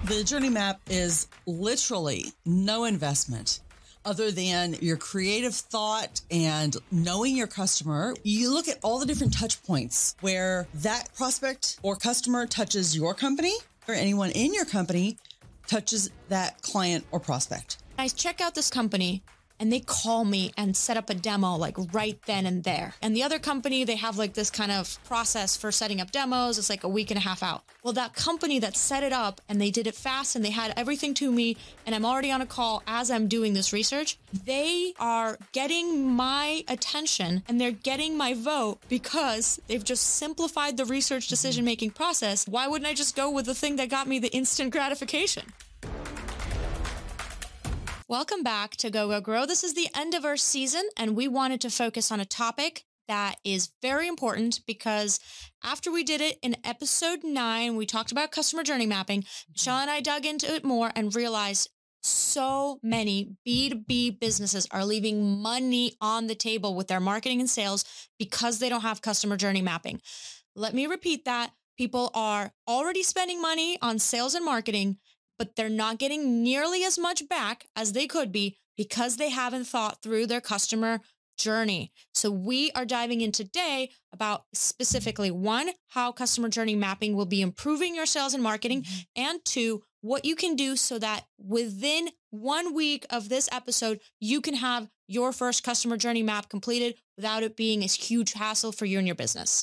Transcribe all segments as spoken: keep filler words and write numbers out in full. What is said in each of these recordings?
The journey map is literally no investment other than your creative thought and knowing your customer. You look at all the different touch points where that prospect or customer touches your company, or anyone in your company touches that client or prospect. I check out this company and they call me and set up a demo like right then and there. And the other company, they have like this kind of process for setting up demos. It's like a week and a half out. Well, that company that set it up and they did it fast and they had everything to me, and I'm already on a call as I'm doing this research, they are getting my attention and they're getting my vote because they've just simplified the research decision-making process. Why wouldn't I just go with the thing that got me the instant gratification? Welcome back to Go Go Grow. This is the end of our season, and we wanted to focus on a topic that is very important because after we did it in episode nine, we talked about customer journey mapping. Michelle and I dug into it more and realized so many B two B businesses are leaving money on the table with their marketing and sales because they don't have customer journey mapping. Let me repeat that. People are already spending money on sales and marketing, but they're not getting nearly as much back as they could be because they haven't thought through their customer journey. So we are diving in today about specifically, one, how customer journey mapping will be improving your sales and marketing, mm-hmm. and two, what you can do so that within one week of this episode, you can have your first customer journey map completed without it being a huge hassle for you and your business.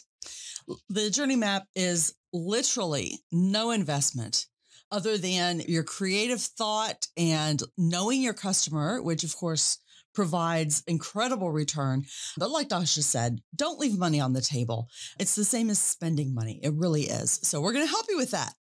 The journey map is literally no investment other than your creative thought and knowing your customer, which of course provides incredible return. But like Dasha said, don't leave money on the table. It's the same as spending money. It really is. So we're going to help you with that.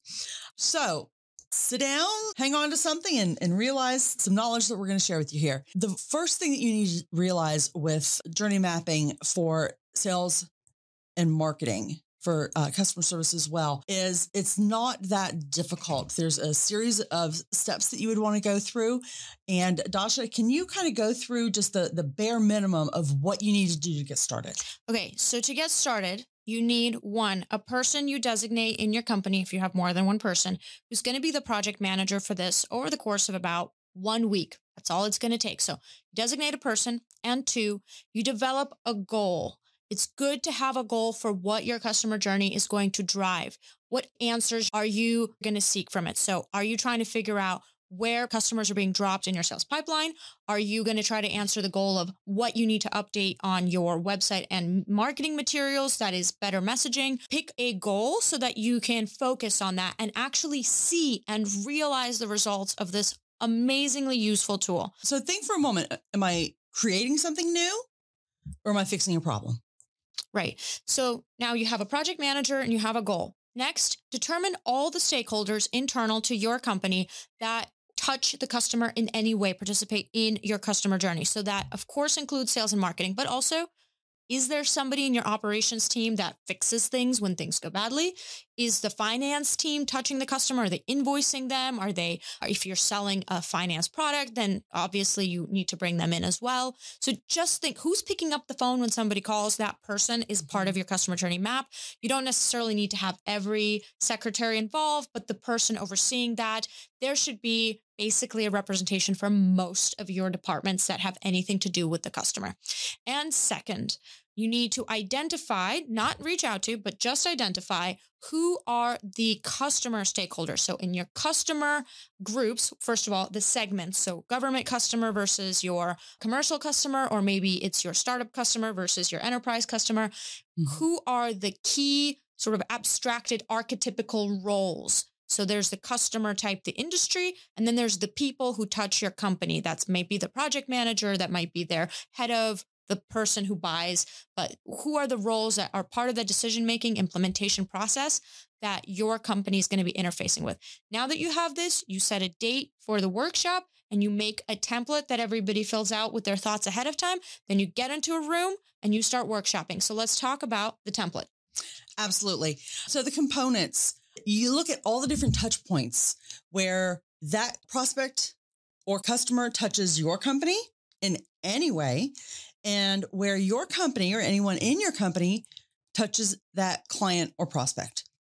So sit down, hang on to something, and, and realize some knowledge that we're going to share with you here. The first thing that you need to realize with journey mapping for sales and marketing, for uh, customer service as well, is it's not that difficult. There's a series of steps that you would want to go through. And Dasha, can you kind of go through just the, the bare minimum of what you need to do to get started? Okay, so to get started, you need one, a person you designate in your company, if you have more than one person, who's going to be the project manager for this over the course of about one week. That's all it's going to take. So designate a person. And two, you develop a goal. It's good to have a goal for what your customer journey is going to drive. What answers are you going to seek from it? So are you trying to figure out where customers are being dropped in your sales pipeline? Are you going to try to answer the goal of what you need to update on your website and marketing materials? That is better messaging. Pick a goal so that you can focus on that and actually see and realize the results of this amazingly useful tool. So think for a moment, am I creating something new or am I fixing a problem? Right. So now you have a project manager and you have a goal. Next, determine all the stakeholders internal to your company that touch the customer in any way, participate in your customer journey. So that, of course, includes sales and marketing, but also, is there somebody in your operations team that fixes things when things go badly? Is the finance team touching the customer? Are they invoicing them? Are they, if you're selling a finance product, then obviously you need to bring them in as well. So just think, who's picking up the phone when somebody calls? That person is part of your customer journey map. You don't necessarily need to have every secretary involved, but the person overseeing that, there should be basically a representation from most of your departments that have anything to do with the customer. And second, you need to identify, not reach out to, but just identify who are the customer stakeholders. So in your customer groups, first of all, the segments. So government customer versus your commercial customer, or maybe it's your startup customer versus your enterprise customer. Mm-hmm. Who are the key sort of abstracted archetypical roles? So there's the customer type, the industry, and then there's the people who touch your company. That's maybe the project manager, that might be their head of, the person who buys, but who are the roles that are part of the decision-making implementation process that your company is going to be interfacing with. Now that you have this, you set a date for the workshop and you make a template that everybody fills out with their thoughts ahead of time. Then you get into a room and you start workshopping. So let's talk about the template. Absolutely. So the components, you look at all the different touch points where that prospect or customer touches your company in any way, and where your company or anyone in your company touches that client or prospect.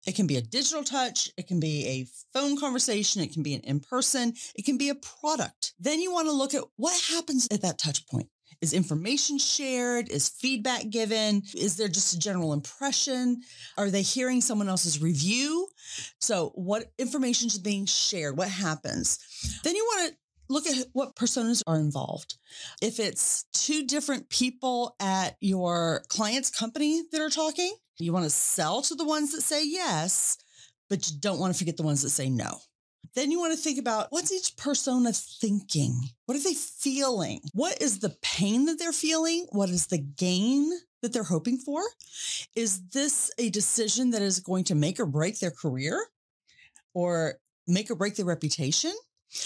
It can be a digital touch. It can be a phone conversation. It can be an in-person. It can be a product. Then you want to look at what happens at that touch point. Is information shared? Is feedback given? Is there just a general impression? Are they hearing someone else's review? So what information is being shared? What happens? Then you want to look at what personas are involved. If it's two different people at your client's company that are talking, you want to sell to the ones that say yes, but you don't want to forget the ones that say no. Then you want to think about what's each persona thinking? What are they feeling? What is the pain that they're feeling? What is the gain that they're hoping for? Is this a decision that is going to make or break their career or make or break their reputation?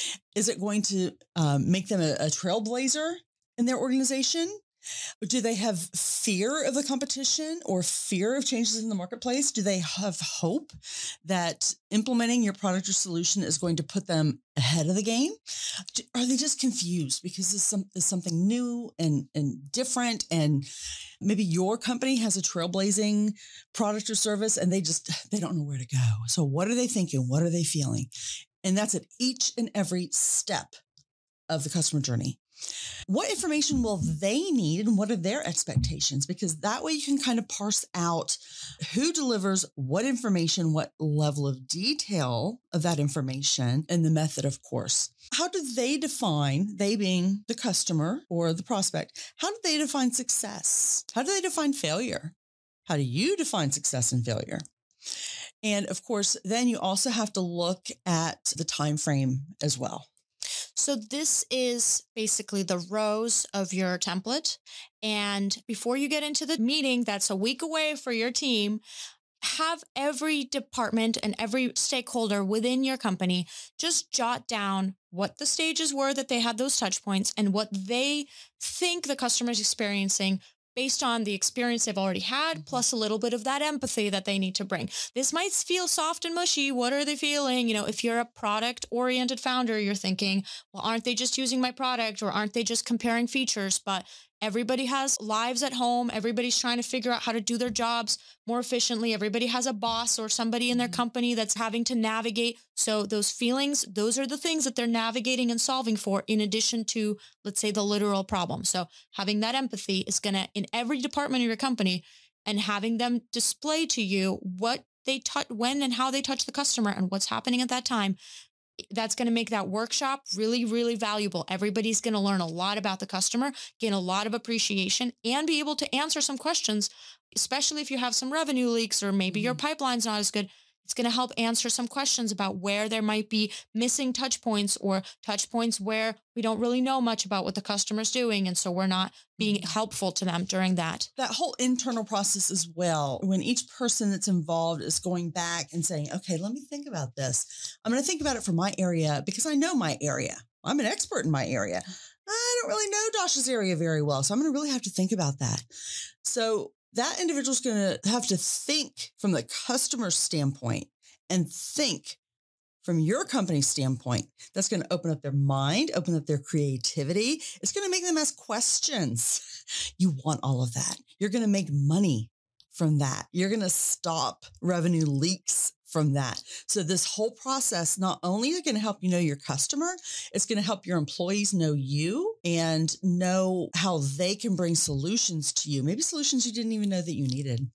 Is it going to um, make them a, a trailblazer in their organization? Do they have fear of the competition or fear of changes in the marketplace? Do they have hope that implementing your product or solution is going to put them ahead of the game? Are they just confused because it's, some, it's something new and, and different, and maybe your company has a trailblazing product or service and they just, they don't know where to go. So what are they thinking? What are they feeling? And that's at each and every step of the customer journey. What information will they need and what are their expectations? Because that way you can kind of parse out who delivers what information, what level of detail of that information, and the method, of course. How do they define, they being the customer or the prospect, how do they define success? How do they define failure? How do you define success and failure? And of course, then you also have to look at the time frame as well. So this is basically the rows of your template. And before you get into the meeting that's a week away for your team, have every department and every stakeholder within your company just jot down what the stages were that they had those touch points and what they think the customer is experiencing based on the experience they've already had, plus a little bit of that empathy that they need to bring. This might feel soft and mushy. What are they feeling? You know, if you're a product-oriented founder, you're thinking, well, aren't they just using my product or aren't they just comparing features? But everybody has lives at home. Everybody's trying to figure out how to do their jobs more efficiently. Everybody has a boss or somebody in their company that's having to navigate. So those feelings, those are the things that they're navigating and solving for, in addition to, let's say, the literal problem. So having that empathy is going to, in every department of your company, and having them display to you what they touch, when and how they touch the customer and what's happening at that time. That's going to make that workshop really, really valuable. Everybody's going to learn a lot about the customer, gain a lot of appreciation, and be able to answer some questions, especially if you have some revenue leaks or maybe mm-hmm. your pipeline's not as good. It's going to help answer some questions about where there might be missing touch points or touch points where we don't really know much about what the customer's doing. And so we're not being helpful to them during that. That whole internal process as well, when each person that's involved is going back and saying, okay, let me think about this. I'm going to think about it for my area because I know my area. I'm an expert in my area. I don't really know Dasha's area very well. So I'm going to really have to think about that. So that individual's going to have to think from the customer standpoint and think from your company's standpoint. That's going to open up their mind, open up their creativity. It's going to make them ask questions. You want all of that. You're going to make money from that. You're going to stop revenue leaks from that. So this whole process, not only is it going to help you know your customer, it's going to help your employees know you and know how they can bring solutions to you, maybe solutions you didn't even know that you needed.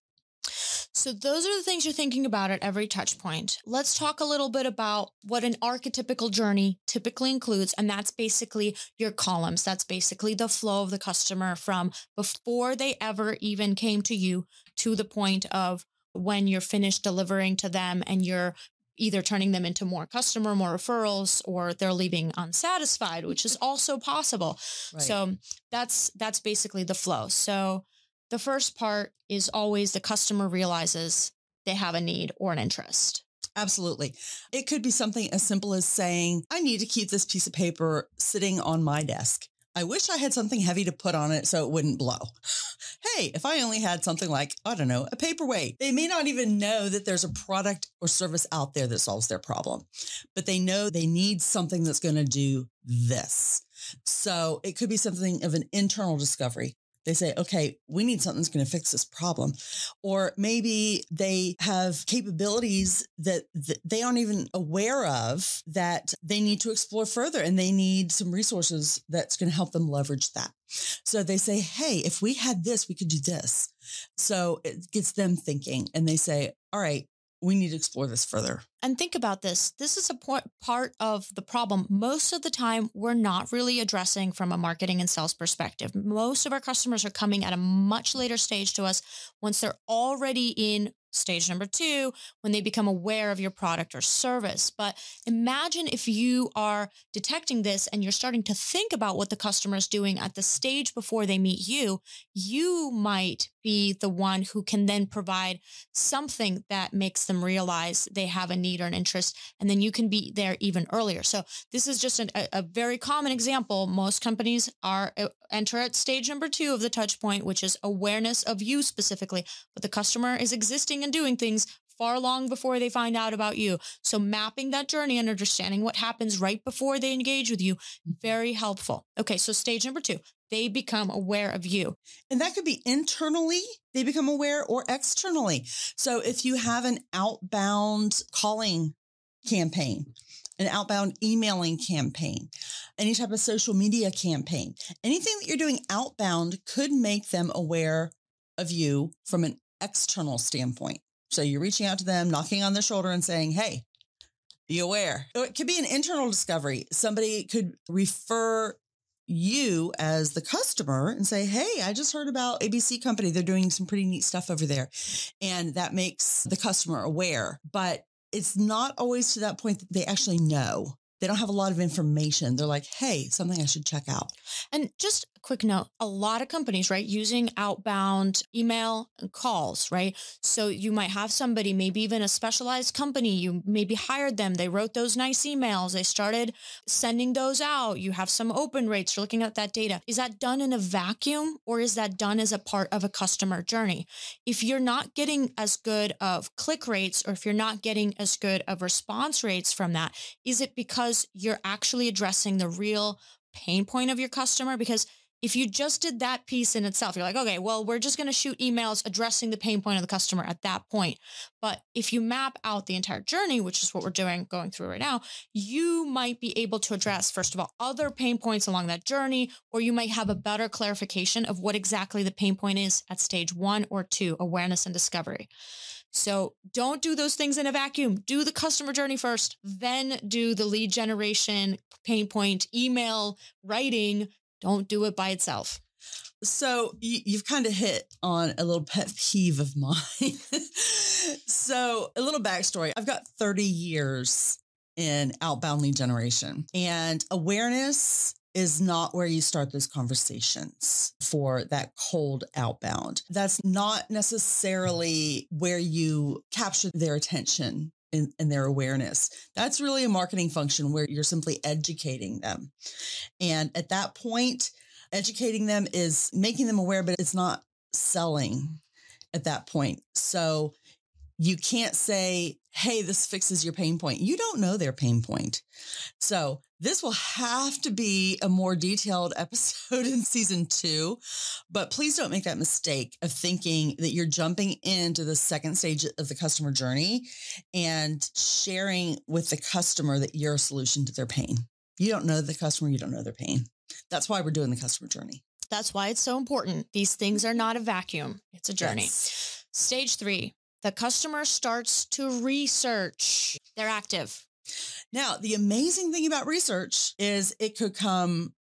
So those are the things you're thinking about at every touch point. Let's talk a little bit about what an archetypical journey typically includes. And that's basically your columns. That's basically the flow of the customer from before they ever even came to you to the point of when you're finished delivering to them and you're either turning them into more customer, more referrals, or they're leaving unsatisfied, which is also possible. Right. So that's that's basically the flow. So the first part is always the customer realizes they have a need or an interest. Absolutely. It could be something as simple as saying, I need to keep this piece of paper sitting on my desk. I wish I had something heavy to put on it so it wouldn't blow. Hey, if I only had something like, I don't know, a paperweight. They may not even know that there's a product or service out there that solves their problem, but they know they need something that's going to do this. So it could be something of an internal discovery. They say, okay, we need something that's going to fix this problem. Or maybe they have capabilities that, that they aren't even aware of that they need to explore further, and they need some resources that's going to help them leverage that. So they say, hey, if we had this, we could do this. So it gets them thinking, and they say, all right, we need to explore this further. And think about this. This is a po- part of the problem. Most of the time, we're not really addressing from a marketing and sales perspective. Most of our customers are coming at a much later stage to us once they're already in stage number two, when they become aware of your product or service. But imagine if you are detecting this and you're starting to think about what the customer is doing at the stage before they meet you, you might be the one who can then provide something that makes them realize they have a need or an interest, and then you can be there even earlier. So this is just an, a, a very common example. Most companies are uh, enter at stage number two of the touch point, which is awareness of you specifically, but the customer is existing and doing things far long before they find out about you. So mapping that journey and understanding what happens right before they engage with you, very helpful. Okay, so stage number two, they become aware of you. And that could be internally, they become aware, or externally. So if you have an outbound calling campaign, an outbound emailing campaign, any type of social media campaign, anything that you're doing outbound could make them aware of you from an external standpoint. So you're reaching out to them, knocking on their shoulder and saying, hey, be aware. So it could be an internal discovery. Somebody could refer you as the customer and say, hey, I just heard about A B C company. They're doing some pretty neat stuff over there. And that makes the customer aware. But it's not always to that point that they actually know. They don't have a lot of information. They're like, hey, something I should check out. And just a quick note, a lot of companies, right, using outbound email and calls, right? So you might have somebody, maybe even a specialized company, you maybe hired them. They wrote those nice emails. They started sending those out. You have some open rates. You're looking at that data. Is that done in a vacuum, or is that done as a part of a customer journey? If you're not getting as good of click rates, or if you're not getting as good of response rates from that, is it because you're actually addressing the real pain point of your customer? Because if you just did that piece in itself, you're like, okay, well, we're just going to shoot emails addressing the pain point of the customer at that point. But if you map out the entire journey, which is what we're doing, going through right now, you might be able to address, first of all, other pain points along that journey, or you might have a better clarification of what exactly the pain point is at stage one or two, awareness and discovery. So don't do those things in a vacuum. Do the customer journey first, then do the lead generation, pain point, email, writing. Don't do it by itself. So you, you've kind of hit on a little pet peeve of mine. So a little backstory. I've got thirty years in outbound lead generation, and awareness is not where you start those conversations for that cold outbound. That's not necessarily where you capture their attention and, and their awareness. That's really a marketing function where you're simply educating them. And at that point, educating them is making them aware, but it's not selling at that point. So you can't say, hey, this fixes your pain point. You don't know their pain point. So this will have to be a more detailed episode in season two, but please don't make that mistake of thinking that you're jumping into the second stage of the customer journey and sharing with the customer that you're a solution to their pain. You don't know the customer. You don't know their pain. That's why we're doing the customer journey. That's why it's so important. These things are not a vacuum. It's a journey. Yes. Stage three, the customer starts to research. They're active. Now, the amazing thing about research is it could come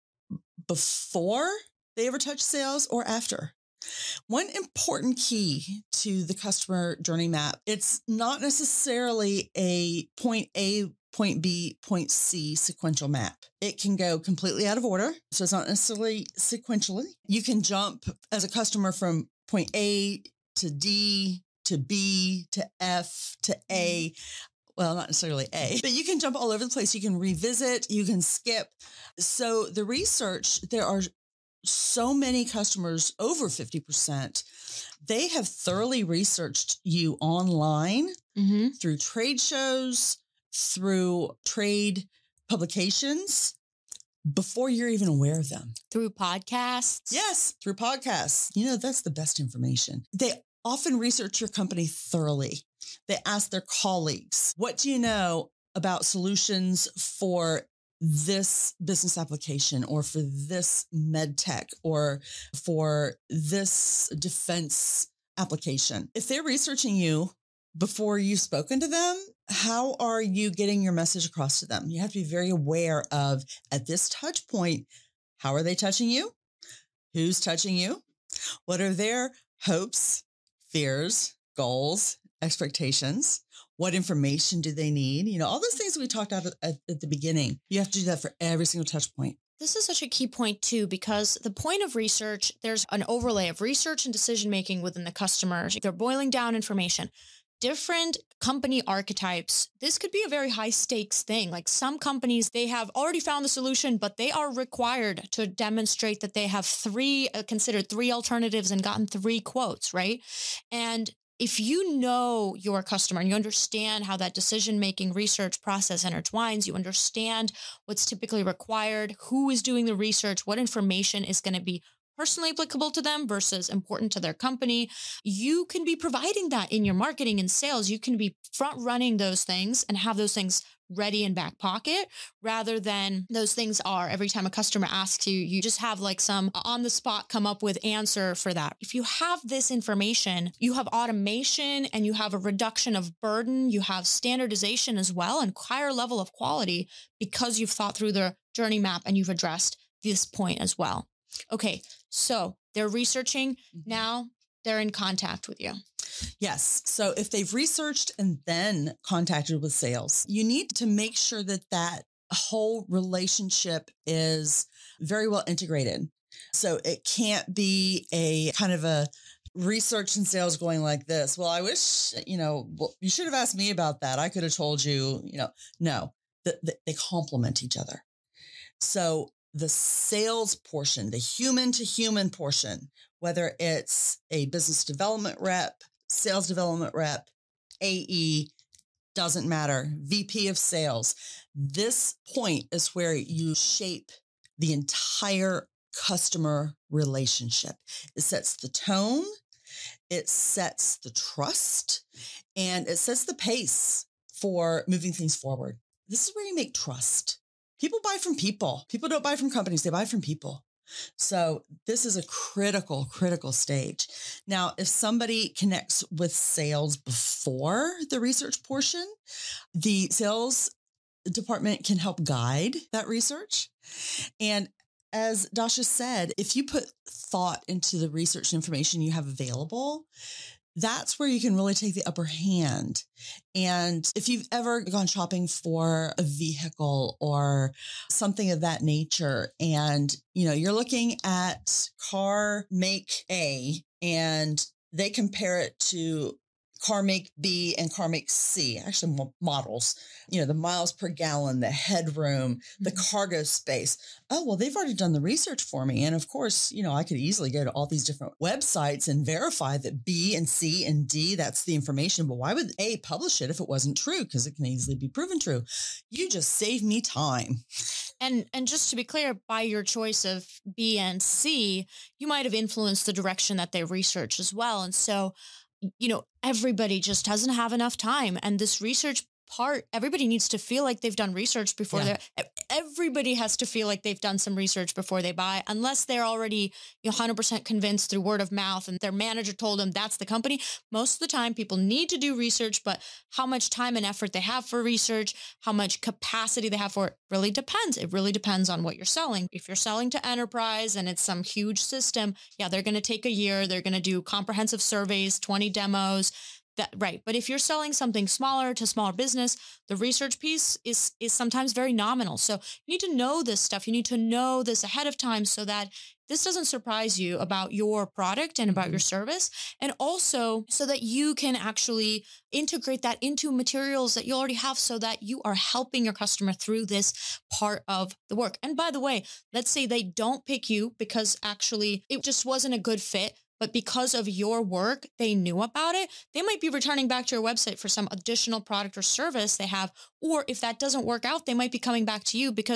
before they ever touch sales or after. One important key to the customer journey map, it's not necessarily a point A, point B, point C sequential map. It can go completely out of order. So it's not necessarily sequentially. You can jump as a customer from point A to D to B to F to A. Well, not necessarily A, but you can jump all over the place. You can revisit, you can skip. So the research, there are so many customers, over fifty percent, they have thoroughly researched you online Mm-hmm. through trade shows, through trade publications, before you're even aware of them. Through podcasts? Yes, through podcasts. You know, that's the best information. They often research your company thoroughly. They ask their colleagues, what do you know about solutions for this business application or for this med tech or for this defense application? If they're researching you before you've spoken to them, how are you getting your message across to them? You have to be very aware of, at this touch point, how are they touching you? Who's touching you? What are their hopes, fears, goals, expectations? What information do they need? You know, all those things we talked about at, at the beginning. You have to do that for every single touch point. This is such a key point too, because the point of research, there's an overlay of research and decision-making within the customers. They're boiling down information. Different company archetypes. This could be a very high stakes thing. Like some companies, they have already found the solution, but they are required to demonstrate that they have three, uh, considered three alternatives and gotten three quotes, right? And if you know your customer and you understand how that decision-making research process intertwines, you understand what's typically required, who is doing the research, what information is going to be personally applicable to them versus important to their company, you can be providing that in your marketing and sales. You can be front running those things and have those things ready in back pocket rather than those things are every time a customer asks you, you just have like some on the spot come up with answer for that. If you have this information, you have automation and you have a reduction of burden, you have standardization as well and higher level of quality because you've thought through the journey map and you've addressed this point as well. Okay, so they're researching. Now they're in contact with you. Yes. So if they've researched and then contacted with sales, you need to make sure that that whole relationship is very well integrated. So it can't be a kind of a research and sales going like this. Well, I wish, you know, well, you should have asked me about that. I could have told you, you know, no, the, the, they complement each other. So the sales portion, the human to human portion, whether it's a business development rep, sales development rep, A E, doesn't matter, V P of sales. This point is where you shape the entire customer relationship. It sets the tone, it sets the trust, and it sets the pace for moving things forward. This is where you make trust. People buy from people. People don't buy from companies. They buy from people. So this is a critical, critical stage. Now, if somebody connects with sales before the research portion, the sales department can help guide that research. And as Dasha said, if you put thought into the research information you have available, that's where you can really take the upper hand. And if you've ever gone shopping for a vehicle or something of that nature, and, you know, you're looking at car make A and they compare it to car make B and car make C, actually models, you know, the miles per gallon, the headroom, the cargo space. Oh, well, they've already done the research for me. And of course, you know, I could easily go to all these different websites and verify that B and C and D, that's the information. But why would A publish it if it wasn't true? Because it can easily be proven true. You just saved me time. And and just to be clear, by your choice of B and C, you might have influenced the direction that they research as well. And so, you know, everybody just doesn't have enough time. And this research part, everybody needs to feel like they've done research before Yeah. they're, everybody has to feel like they've done some research before they buy, unless they're already you know, one hundred percent convinced through word of mouth and their manager told them that's the company. Most of the time people need to do research, but how much time and effort they have for research, how much capacity they have for it really depends. It really depends on what you're selling. If you're selling to enterprise and it's some huge system, yeah, they're going to take a year. They're going to do comprehensive surveys, twenty demos. That right. But if you're selling something smaller to smaller business, the research piece is is sometimes very nominal. So you need to know this stuff. You need to know this ahead of time so that this doesn't surprise you about your product and about your service. And also so that you can actually integrate that into materials that you already have so that you are helping your customer through this part of the work. And by the way, let's say they don't pick you because actually it just wasn't a good fit. But because of your work, they knew about it. They might be returning back to your website for some additional product or service they have. Or if that doesn't work out, they might be coming back to you because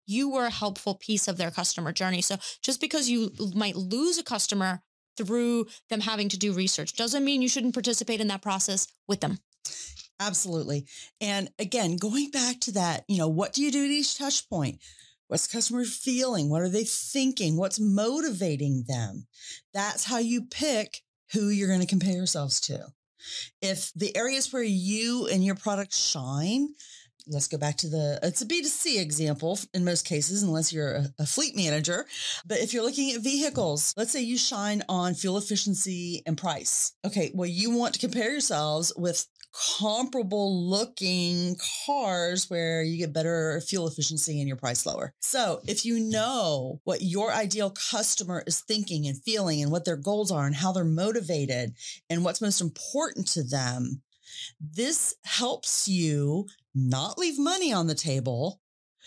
you were a helpful piece of their customer journey. So just because you might lose a customer through them having to do research doesn't mean you shouldn't participate in that process with them. Absolutely. And again, going back to that, you know, what do you do at each touch point? What's the customer feeling? What are they thinking? What's motivating them? That's how you pick who you're going to compare yourselves to. If the areas where you and your product shine, let's go back to the, it's a B two C example in most cases, unless you're a, a fleet manager. But if you're looking at vehicles, let's say you shine on fuel efficiency and price. Okay, well, you want to compare yourselves with comparable looking cars where you get better fuel efficiency and your price lower. So if you know what your ideal customer is thinking and feeling and what their goals are and how they're motivated and what's most important to them, this helps you not leave money on the table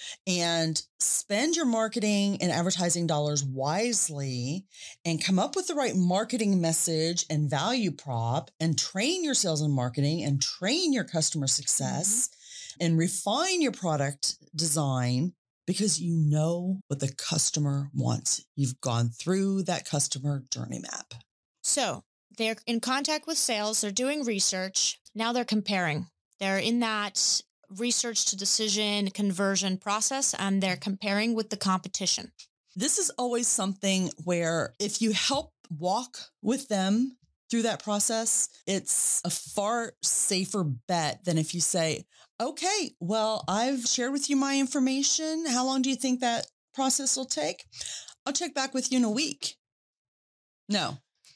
and spend your marketing and advertising dollars wisely and come up with the right marketing message and value prop and train your sales and marketing and train your customer success mm-hmm. and refine your product design because you know what the customer wants. You've gone through that customer journey map. So they're in contact with sales. They're doing research. Now they're comparing. They're in that research to decision conversion process, and they're comparing with the competition. This is always something where if you help walk with them through that process, it's a far safer bet than if you say, okay, well, I've shared with you my information. How long do you think that process will take? I'll check back with you in a week. No.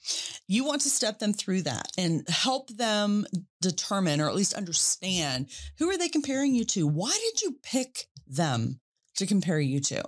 You want to step them through that and help them determine, or at least understand, who are they comparing you to? Why did you pick them to compare you to?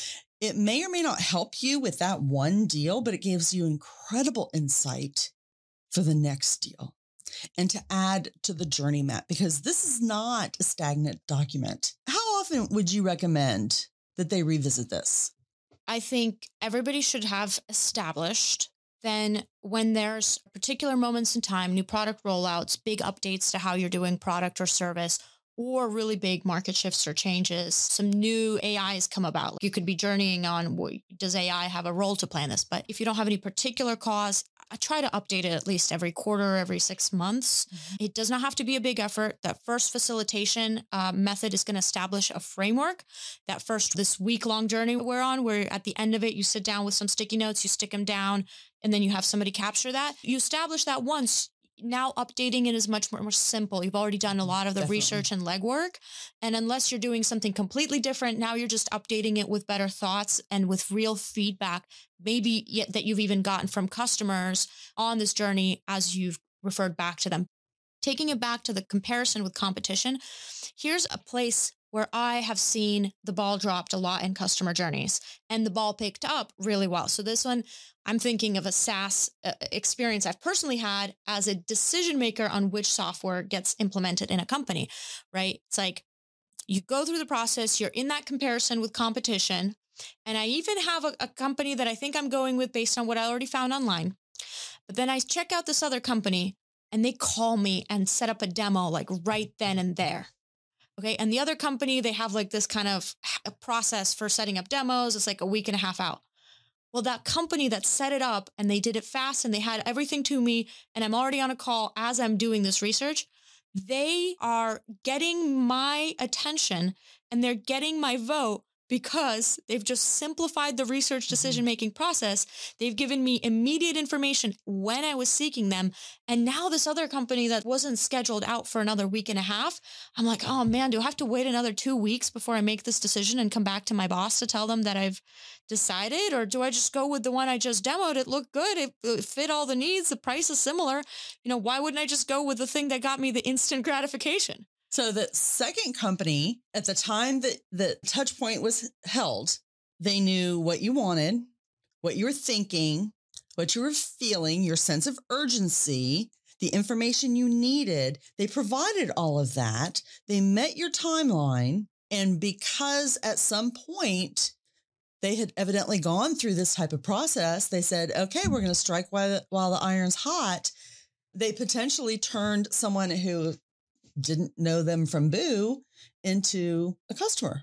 It may or may not help you with that one deal, but it gives you incredible insight for the next deal and to add to the journey map, because this is not a stagnant document. How often would you recommend that they revisit this? I think everybody should have established. Then when there's particular moments in time, new product rollouts, big updates to how you're doing product or service, or really big market shifts or changes, some new A Is come about. You could be journeying on, does A I have a role to play in this? But if you don't have any particular cause, I try to update it at least every quarter, every six months. Mm-hmm. It does not have to be a big effort. That first facilitation uh, method is going to establish a framework. That first, this week-long journey we're on, where at the end of it, you sit down with some sticky notes, you stick them down, and then you have somebody capture that. You establish that once. Now updating it is much more, more simple. You've already done a lot of the Definitely. research and legwork. And unless you're doing something completely different, now you're just updating it with better thoughts and with real feedback, maybe yet that you've even gotten from customers on this journey as you've referred back to them. Taking it back to the comparison with competition, here's a place where I have seen the ball dropped a lot in customer journeys and the ball picked up really well. So this one, I'm thinking of a SaaS uh, experience I've personally had as a decision maker on which software gets implemented in a company, right? It's like you go through the process, you're in that comparison with competition. And I even have a, a company that I think I'm going with based on what I already found online. But then I check out this other company and they call me and set up a demo like right then and there. Okay. And the other company, they have like this kind of a process for setting up demos. It's like a week and a half out. Well, that company that set it up and they did it fast and they had everything to me and I'm already on a call as I'm doing this research, they are getting my attention and they're getting my vote because they've just simplified the research decision-making process. They've given me immediate information when I was seeking them. And now this other company that wasn't scheduled out for another week and a half, I'm like, oh man, do I have to wait another two weeks before I make this decision and come back to my boss to tell them that I've decided? Or do I just go with the one I just demoed? It looked good. It, it fit all the needs. The price is similar. You know, why wouldn't I just go with the thing that got me the instant gratification? So the second company, at the time that the touch point was held, they knew what you wanted, what you were thinking, what you were feeling, your sense of urgency, the information you needed. They provided all of that. They met your timeline. And because at some point they had evidently gone through this type of process, they said, okay, we're going to strike while the, while the iron's hot. They potentially turned someone who didn't know them from Boo into a customer.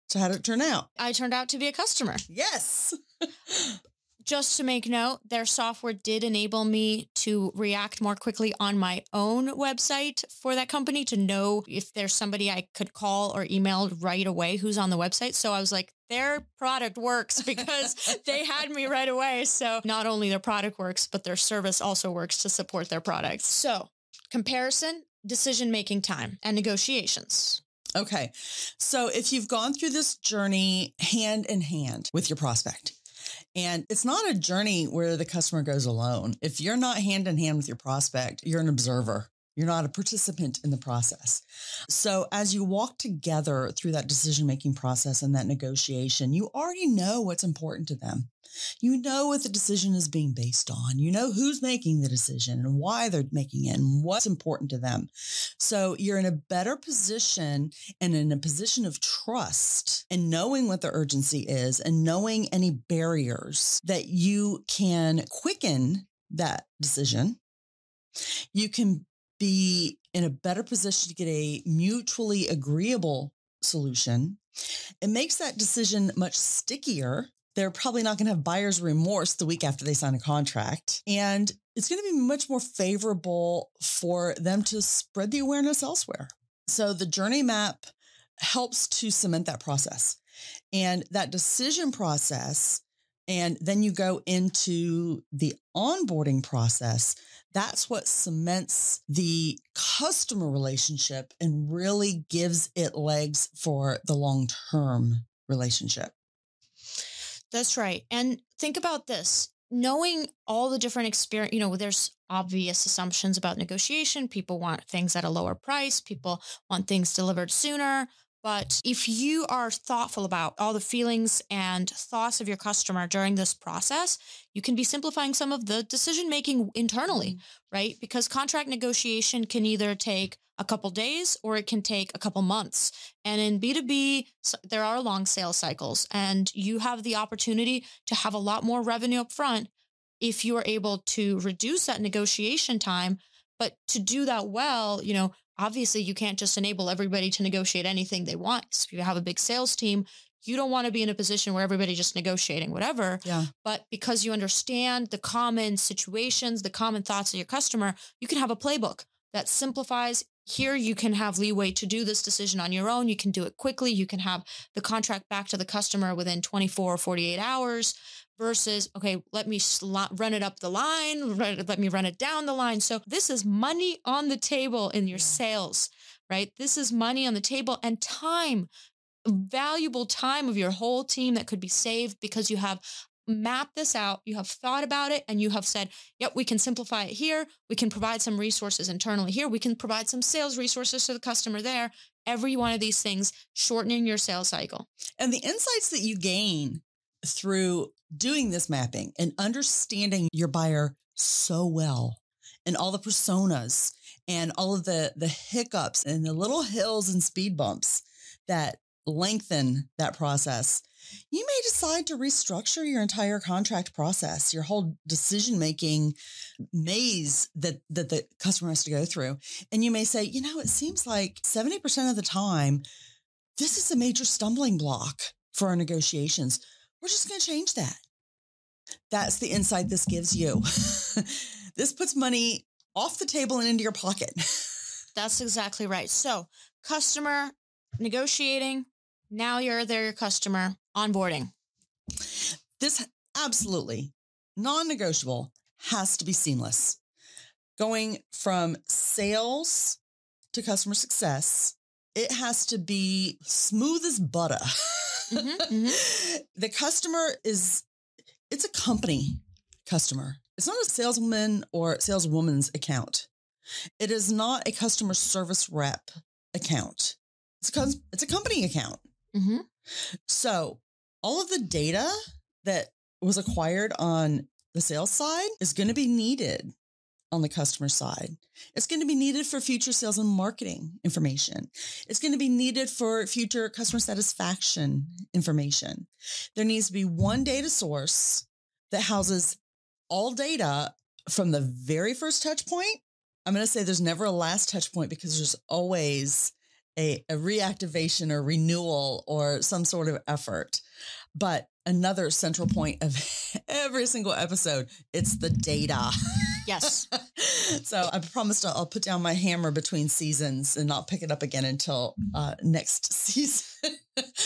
So how did it turn out? I turned out to be a customer. Yes. Just to make note, their software did enable me to react more quickly on my own website for that company to know if there's somebody I could call or email right away who's on the website. So I was like, their product works because they had me right away. So not only their product works, but their service also works to support their products. So comparison, decision-making time, and negotiations. Okay. So if you've gone through this journey hand in hand with your prospect, and it's not a journey where the customer goes alone. If you're not hand in hand with your prospect, you're an observer. You're not a participant in the process. So as you walk together through that decision-making process and that negotiation, you already know what's important to them. You know what the decision is being based on. You know who's making the decision and why they're making it and what's important to them. So you're in a better position and in a position of trust and knowing what the urgency is and knowing any barriers that you can quicken that decision. You can be in a better position to get a mutually agreeable solution. It makes that decision much stickier. They're probably not going to have buyer's remorse the week after they sign a contract. And it's going to be much more favorable for them to spread the awareness elsewhere. So the journey map helps to cement that process and that decision process. And then you go into the onboarding process. That's what cements the customer relationship and really gives it legs for the long-term relationship. That's right. And think about this, knowing all the different experience, you know, there's obvious assumptions about negotiation. People want things at a lower price. People want things delivered sooner. But if you are thoughtful about all the feelings and thoughts of your customer during this process, you can be simplifying some of the decision-making internally, mm-hmm. right? Because contract negotiation can either take a couple days or it can take a couple months. And in B two B, there are long sales cycles and you have the opportunity to have a lot more revenue up front if you are able to reduce that negotiation time. But to do that well, you know, obviously you can't just enable everybody to negotiate anything they want. So if you have a big sales team, you don't want to be in a position where everybody's just negotiating whatever. Yeah. But because you understand the common situations, the common thoughts of your customer, you can have a playbook that simplifies. Here you can have leeway to do this decision on your own. You can do it quickly. You can have the contract back to the customer within twenty-four or forty-eight hours versus, okay, let me sl- run it up the line. Let me run it down the line. So this is money on the table in your yeah. sales, right? This is money on the table and time, valuable time of your whole team that could be saved because you have mapped this out, you have thought about it, and you have said, yep, we can simplify it here. We can provide some resources internally here. We can provide some sales resources to the customer there. Every one of these things, shortening your sales cycle. And the insights that you gain through doing this mapping and understanding your buyer so well and all the personas and all of the, the hiccups and the little hills and speed bumps that lengthen that process, you may decide to restructure your entire contract process, your whole decision-making maze that, that the customer has to go through. And you may say, you know, it seems like seventy percent of the time, this is a major stumbling block for our negotiations. We're just going to change that. That's the insight this gives you. This puts money off the table and into your pocket. That's exactly right. So customer negotiating, now you're there, your customer onboarding. This absolutely non-negotiable has to be seamless. Going from sales to customer success, it has to be smooth as butter. Mm-hmm, mm-hmm. The customer is, it's a company customer. It's not a salesman or saleswoman's account. It is not a customer service rep account. It's a, it's a company account. Mm-hmm. So all of the data that was acquired on the sales side is going to be needed on the customer side. It's going to be needed for future sales and marketing information. It's going to be needed for future customer satisfaction information. There needs to be one data source that houses all data from the very first touch point. I'm going to say there's never a last touch point because there's always a, a reactivation or renewal or some sort of effort. But another central point of every single episode, it's the data. Yes. So I promised I'll put down my hammer between seasons and not pick it up again until uh, next season.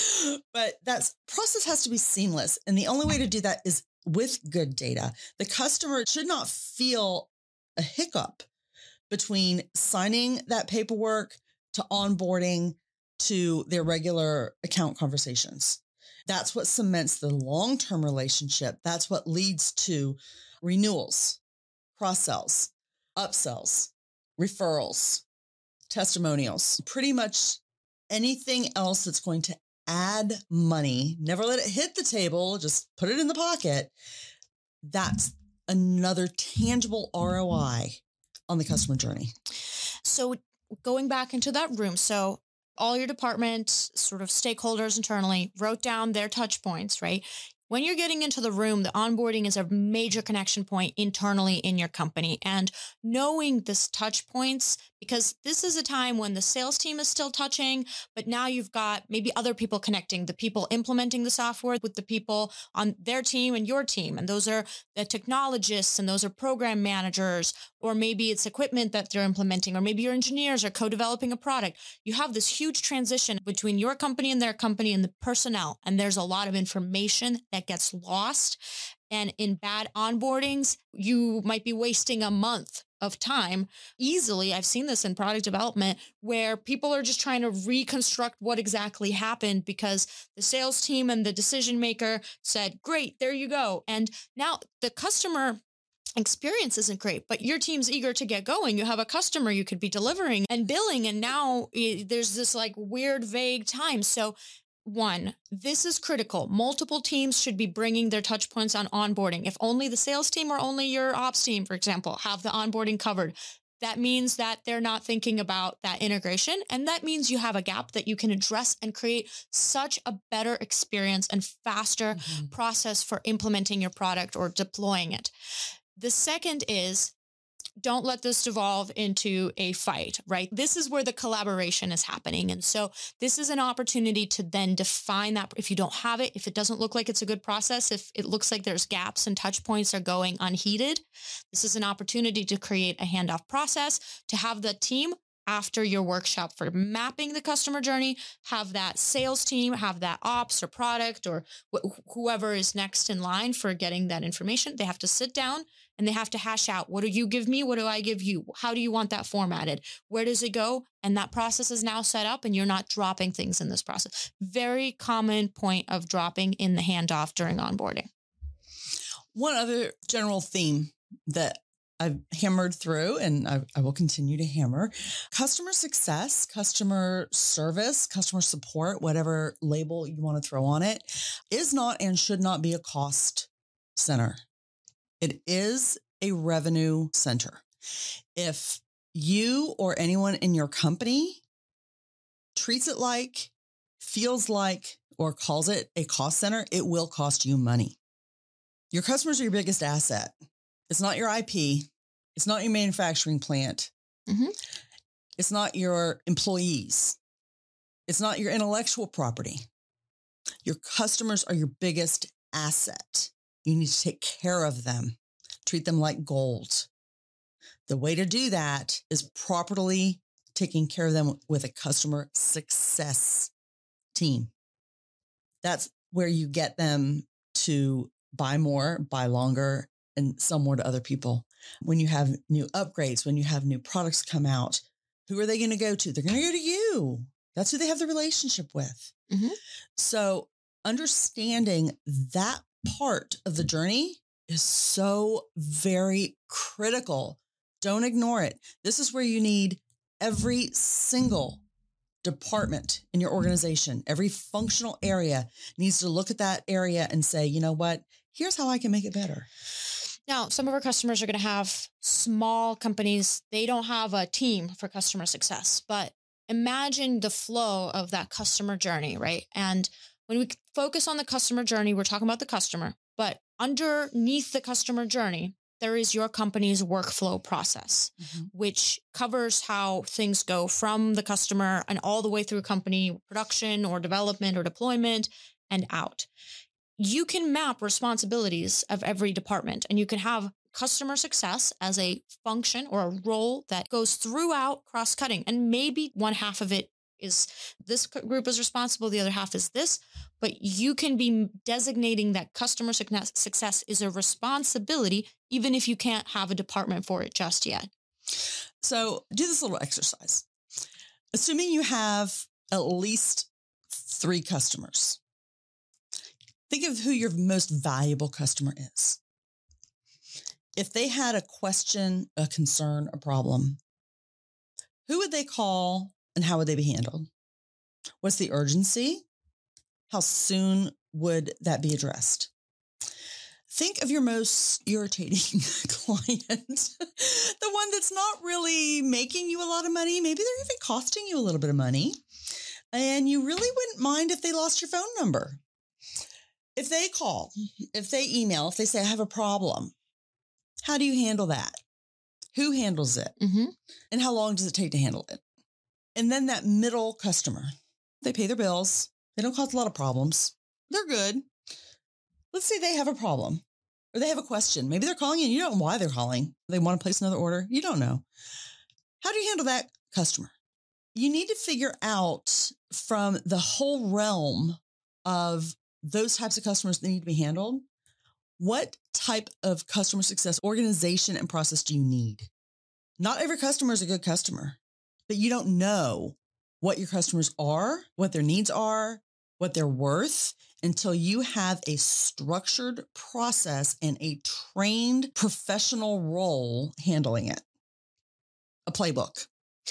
But that process has to be seamless. And the only way to do that is with good data. The customer should not feel a hiccup between signing that paperwork to onboarding to their regular account conversations. That's what cements the long-term relationship. That's what leads to renewals, cross-sells, upsells, referrals, testimonials, pretty much anything else that's going to add money. Never let it hit the table. Just put it in the pocket. That's another tangible R O I on the customer journey. So going back into that room, so all your department sort of stakeholders internally wrote down their touch points, right? When you're getting into the room, the onboarding is a major connection point internally in your company. And knowing this touch points, because this is a time when the sales team is still touching, but now you've got maybe other people connecting, the people implementing the software with the people on their team and your team. And those are the technologists and those are program managers, or maybe it's equipment that they're implementing, or maybe your engineers are co-developing a product. You have this huge transition between your company and their company and the personnel. And there's a lot of information that gets lost. And in bad onboardings, you might be wasting a month of time easily. I've seen this in product development where people are just trying to reconstruct what exactly happened because the sales team and the decision maker said, great, there you go. And now the customer experience isn't great, but your team's eager to get going. You have a customer you could be delivering and billing. And now eh, there's this like weird, vague time. So one, this is critical. Multiple teams should be bringing their touch points on onboarding. If only the sales team or only your ops team, for example, have the onboarding covered, that means that they're not thinking about that integration. And that means you have a gap that you can address and create such a better experience and faster mm-hmm. process for implementing your product or deploying it. The second is, don't let this devolve into a fight, right? This is where the collaboration is happening. And so this is an opportunity to then define that. If you don't have it, if it doesn't look like it's a good process, if it looks like there's gaps and touch points are going unheeded, this is an opportunity to create a handoff process, to have the team after your workshop for mapping the customer journey, have that sales team, have that ops or product or wh- whoever is next in line for getting that information. They have to sit down and they have to hash out, what do you give me? What do I give you? How do you want that formatted? Where does it go? And that process is now set up and you're not dropping things in this process. Very common point of dropping in the handoff during onboarding. One other general theme that I've hammered through and I, I will continue to hammer: customer success, customer service, customer support, whatever label you want to throw on it, is not and should not be a cost center. It is a revenue center. If you or anyone in your company treats it like, feels like, or calls it a cost center, it will cost you money. Your customers are your biggest asset. It's not your I P. It's not your manufacturing plant. Mm-hmm. It's not your employees. It's not your intellectual property. Your customers are your biggest asset. You need to take care of them. Treat them like gold. The way to do that is properly taking care of them with a customer success team. That's where you get them to buy more, buy longer, and sell more to other people. When you have new upgrades, when you have new products come out, who are they going to go to? They're going to go to you. That's who they have the relationship with. Mm-hmm. So understanding that part of the journey is so very critical. Don't ignore it. This is where you need every single department in your organization, every functional area needs to look at that area and say, you know what, here's how I can make it better. Now, some of our customers are going to have small companies. They don't have a team for customer success, but imagine the flow of that customer journey, right? And when we focus on the customer journey, we're talking about the customer, but underneath the customer journey, there is your company's workflow process, mm-hmm. which covers how things go from the customer and all the way through company production or development or deployment and out. You can map responsibilities of every department, and you can have customer success as a function or a role that goes throughout cross-cutting. And maybe one half of it is this group is responsible, the other half is this, but you can be designating that customer success is a responsibility, even if you can't have a department for it just yet. So do this little exercise. Assuming you have at least three customers, think of who your most valuable customer is. If they had a question, a concern, a problem, who would they call and how would they be handled? What's the urgency? How soon would that be addressed? Think of your most irritating client, the one that's not really making you a lot of money. Maybe they're even costing you a little bit of money. And you really wouldn't mind if they lost your phone number. If they call, if they email, if they say, I have a problem, how do you handle that? Who handles it? Mm-hmm. And how long does it take to handle it? And then that middle customer, they pay their bills. They don't cause a lot of problems. They're good. Let's say they have a problem or they have a question. Maybe they're calling and you don't know why they're calling. They want to place another order. You don't know. How do you handle that customer? You need to figure out from the whole realm of those types of customers that need to be handled, what type of customer success organization and process do you need? Not every customer is a good customer, but you don't know what your customers are, what their needs are, what they're worth until you have a structured process and a trained professional role handling it. A playbook.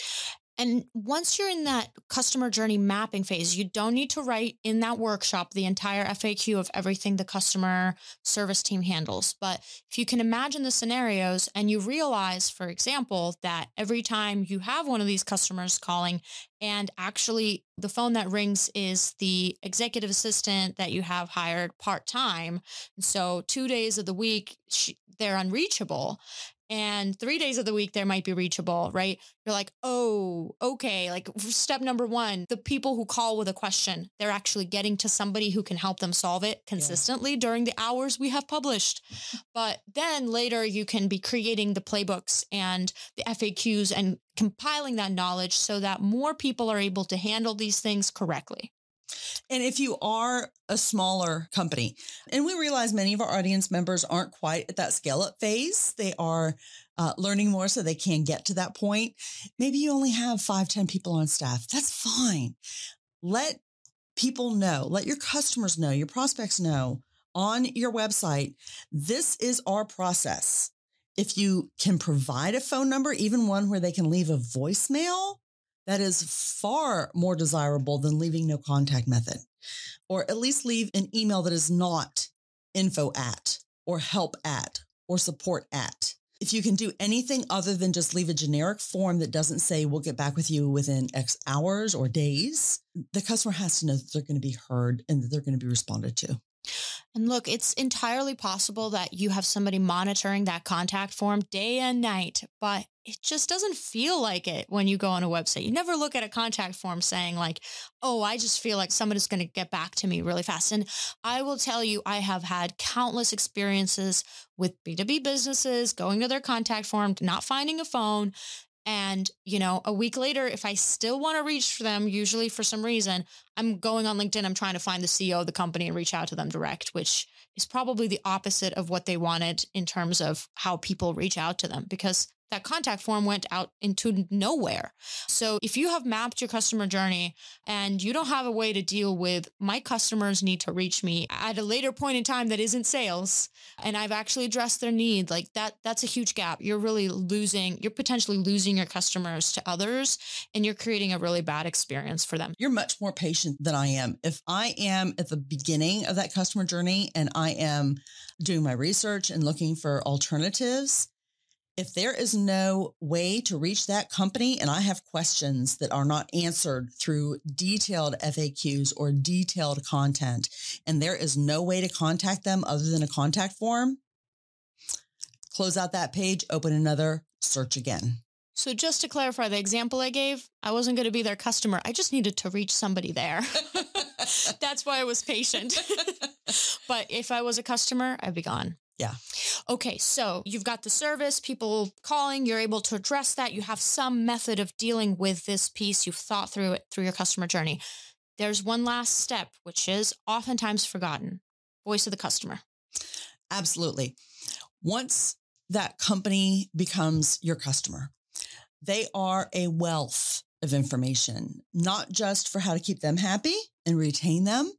And once you're in that customer journey mapping phase, you don't need to write in that workshop the entire F A Q of everything the customer service team handles. But if you can imagine the scenarios and you realize, for example, that every time you have one of these customers calling and actually the phone that rings is the executive assistant that you have hired part-time. So two days of the week, they're unreachable. And three days of the week, there might be reachable, right? You're like, oh, okay. Like step number one, the people who call with a question, they're actually getting to somebody who can help them solve it consistently yeah. during the hours we have published. But then later you can be creating the playbooks and the F A Qs and compiling that knowledge so that more people are able to handle these things correctly. And if you are a smaller company, and we realize many of our audience members aren't quite at that scale up phase, they are uh, learning more so they can get to that point. Maybe you only have five, ten people on staff. That's fine. Let people know, let your customers know, your prospects know on your website, this is our process. If you can provide a phone number, even one where they can leave a voicemail, that is far more desirable than leaving no contact method, or at least leave an email that is not info at or help at or support at. If you can do anything other than just leave a generic form that doesn't say we'll get back with you within X hours or days, the customer has to know that they're going to be heard and that they're going to be responded to. And look, it's entirely possible that you have somebody monitoring that contact form day and night, but it just doesn't feel like it when you go on a website. You never look at a contact form saying like, oh, I just feel like somebody's going to get back to me really fast. And I will tell you, I have had countless experiences with B two B businesses going to their contact form, not finding a phone. And, you know, a week later, if I still want to reach for them, usually for some reason, I'm going on LinkedIn, I'm trying to find the C E O of the company and reach out to them direct, which is probably the opposite of what they wanted in terms of how people reach out to them, because that contact form went out into nowhere. So if you have mapped your customer journey and you don't have a way to deal with my customers need to reach me at a later point in time that isn't sales, and I've actually addressed their need, like that, that's a huge gap. You're really losing, you're potentially losing your customers to others, and you're creating a really bad experience for them. You're much more patient than I am. If I am at the beginning of that customer journey and I am doing my research and looking for alternatives, if there is no way to reach that company and I have questions that are not answered through detailed F A Qs or detailed content, and there is no way to contact them other than a contact form, close out that page, open another, search again. So just to clarify, the example I gave, I wasn't going to be their customer. I just needed to reach somebody there. That's why I was patient. But if I was a customer, I'd be gone. Yeah. Okay. So you've got the service, people calling, you're able to address that. You have some method of dealing with this piece. You've thought through it through your customer journey. There's one last step, which is oftentimes forgotten. Voice of the customer. Absolutely. Once that company becomes your customer, they are a wealth of information, not just for how to keep them happy and retain them,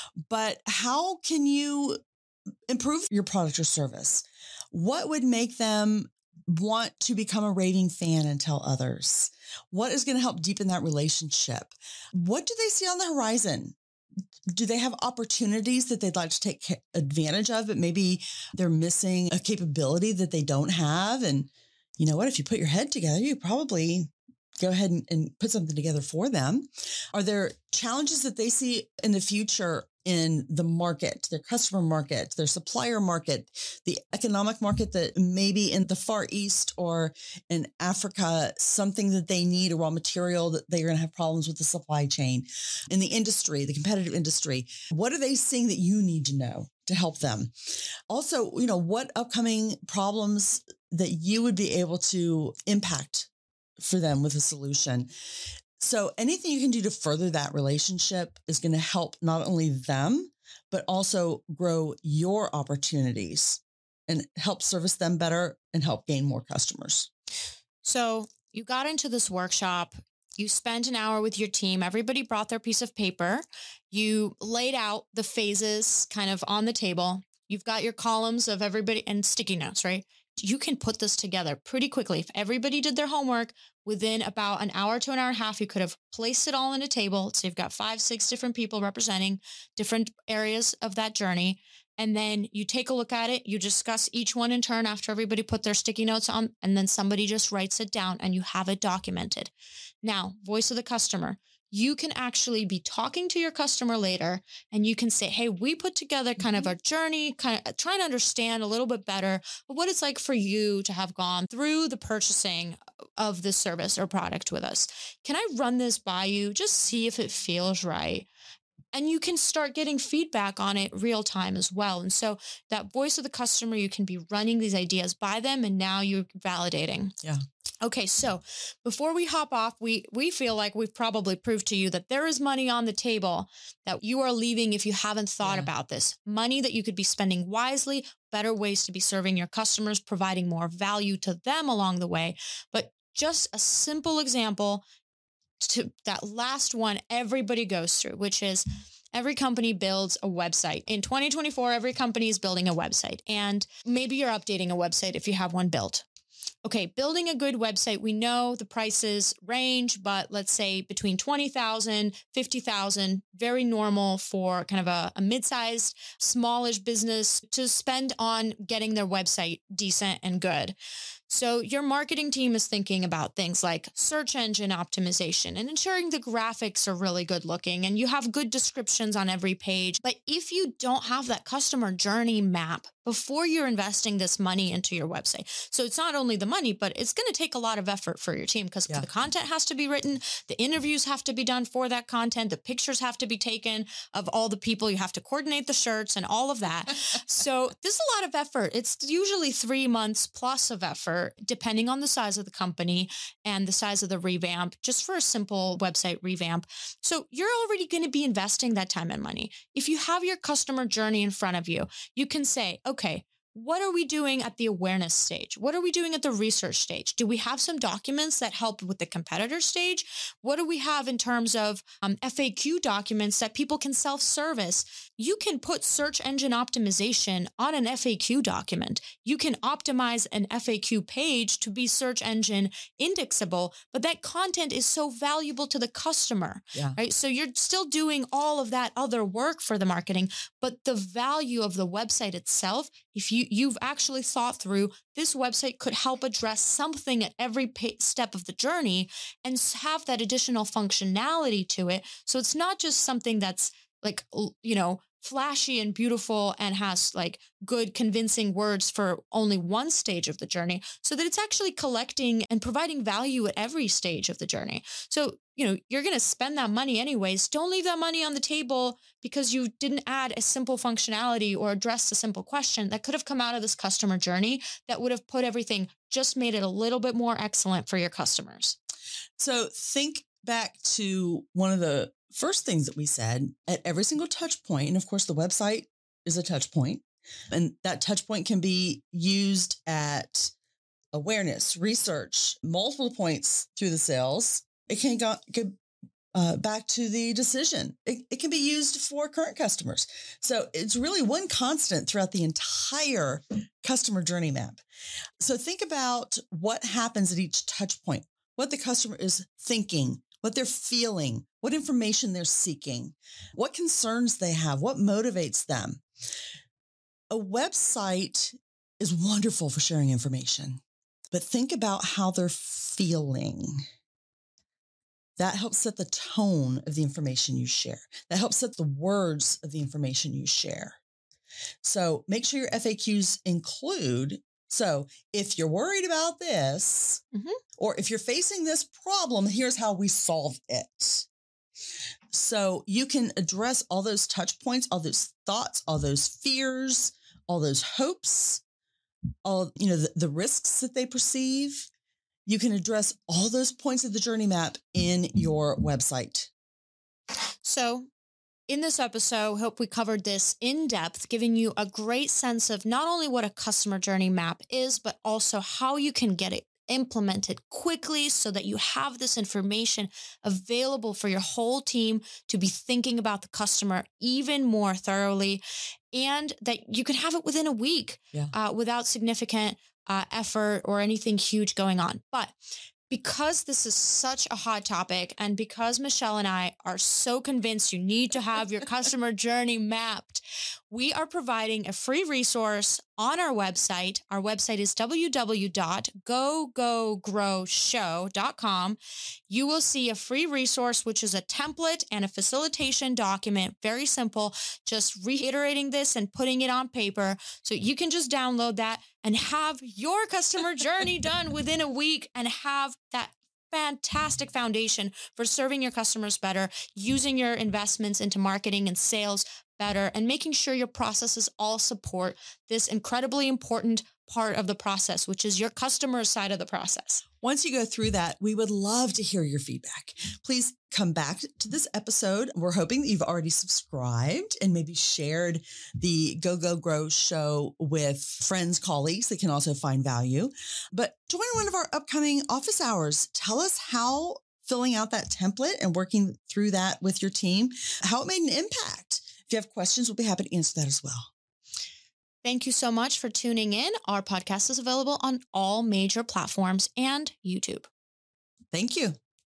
but how can you improve your product or service? What would make them want to become a raving fan and tell others? What is going to help deepen that relationship? What do they see on the horizon? Do they have opportunities that they'd like to take advantage of, but maybe they're missing a capability that they don't have? And you know what? If you put your head together, you probably go ahead and, and put something together for them. Are there challenges that they see in the future in the market, their customer market, their supplier market, the economic market that maybe in the Far East or in Africa, something that they need, a raw material that they're going to have problems with the supply chain, in the industry, the competitive industry? What are they seeing that you need to know to help them? Also, you know, what upcoming problems that you would be able to impact for them with a solution? So anything you can do to further that relationship is going to help not only them, but also grow your opportunities and help service them better and help gain more customers. So you got into this workshop, you spent an hour with your team, everybody brought their piece of paper, you laid out the phases kind of on the table, you've got your columns of everybody and sticky notes, right? You can put this together pretty quickly. If everybody did their homework within about an hour to an hour and a half, you could have placed it all on a table. So you've got five, six different people representing different areas of that journey. And then you take a look at it. You discuss each one in turn after everybody put their sticky notes on, and then somebody just writes it down and you have it documented. Now, voice of the customer. You can actually be talking to your customer later and you can say, hey, we put together kind of a journey, kind of trying to understand a little bit better what it's like for you to have gone through the purchasing of this service or product with us. Can I run this by you? Just see if it feels right. And you can start getting feedback on it real time as well. And so that voice of the customer, you can be running these ideas by them and now you're validating. Yeah. Okay, so before we hop off, we we feel like we've probably proved to you that there is money on the table that you are leaving if you haven't thought yeah. about this. Money that you could be spending wisely, better ways to be serving your customers, providing more value to them along the way. But just a simple example to that last one everybody goes through, which is every company builds a website. In twenty twenty-four, every company is building a website. And maybe you're updating a website if you have one built. Okay, building a good website, we know the prices range, but let's say between twenty thousand, fifty thousand, very normal for kind of a, a mid-sized, smallish business to spend on getting their website decent and good. So your marketing team is thinking about things like search engine optimization and ensuring the graphics are really good looking and you have good descriptions on every page. But if you don't have that customer journey map before you're investing this money into your website, so it's not only the money, but it's going to take a lot of effort for your team because yeah. the content has to be written, the interviews have to be done for that content, the pictures have to be taken of all the people, you have to coordinate the shirts and all of that. So this is a lot of effort. It's usually three months plus of effort, depending on the size of the company and the size of the revamp, just for a simple website revamp. So you're already going to be investing that time and money. If you have your customer journey in front of you, you can say, okay, what are we doing at the awareness stage? What are we doing at the research stage? Do we have some documents that help with the competitor stage? What do we have in terms of um, F A Q documents that people can self-service? You can put search engine optimization on an F A Q document. You can optimize an F A Q page to be search engine indexable, but that content is so valuable to the customer, yeah. right? So you're still doing all of that other work for the marketing, but the value of the website itself, if you you've actually thought through this website could help address something at every pa- step of the journey and have that additional functionality to it. So it's not just something that's like, you know, flashy and beautiful and has like good convincing words for only one stage of the journey, so that it's actually collecting and providing value at every stage of the journey. So, you know, you're going to spend that money anyways. Don't leave that money on the table because you didn't add a simple functionality or address a simple question that could have come out of this customer journey that would have put everything, just made it a little bit more excellent for your customers. So think back to one of the first things that we said. At every single touch point, and of course the website is a touch point, and that touch point can be used at awareness, research, multiple points through the sales. It can go, go uh, back to the decision. It, it can be used for current customers. So it's really one constant throughout the entire customer journey map. So think about what happens at each touch point, what the customer is thinking, what they're feeling, what information they're seeking, what concerns they have, what motivates them. A website is wonderful for sharing information, but think about how they're feeling. That helps set the tone of the information you share. That helps set the words of the information you share. So make sure your F A Qs include, so if you're worried about this, mm-hmm. or if you're facing this problem, here's how we solved it. So you can address all those touch points, all those thoughts, all those fears, all those hopes, all, you know, the, the risks that they perceive. You can address all those points of the journey map in your website. So in this episode, hope we covered this in depth, giving you a great sense of not only what a customer journey map is, but also how you can get it implemented quickly so that you have this information available for your whole team to be thinking about the customer even more thoroughly, and that you can have it within a week yeah. uh, without significant uh, effort or anything huge going on. But because this is such a hot topic, and because Michelle and I are so convinced you need to have your customer journey mapped, we are providing a free resource on our website. Our website is w w w dot go go grow show dot com. You will see a free resource, which is a template and a facilitation document. Very simple, just reiterating this and putting it on paper. So you can just download that and have your customer journey done within a week and have that fantastic foundation for serving your customers better, using your investments into marketing and sales better, and making sure your processes all support this incredibly important part of the process, which is your customer side of the process. Once you go through that, we would love to hear your feedback. Please come back to this episode. We're hoping that you've already subscribed and maybe shared the Go Go Grow show with friends, colleagues that can also find value. But join one of our upcoming office hours. Tell us how filling out that template and working through that with your team, how it made an impact. If you have questions, we'll be happy to answer that as well. Thank you so much for tuning in. Our podcast is available on all major platforms and YouTube. Thank you.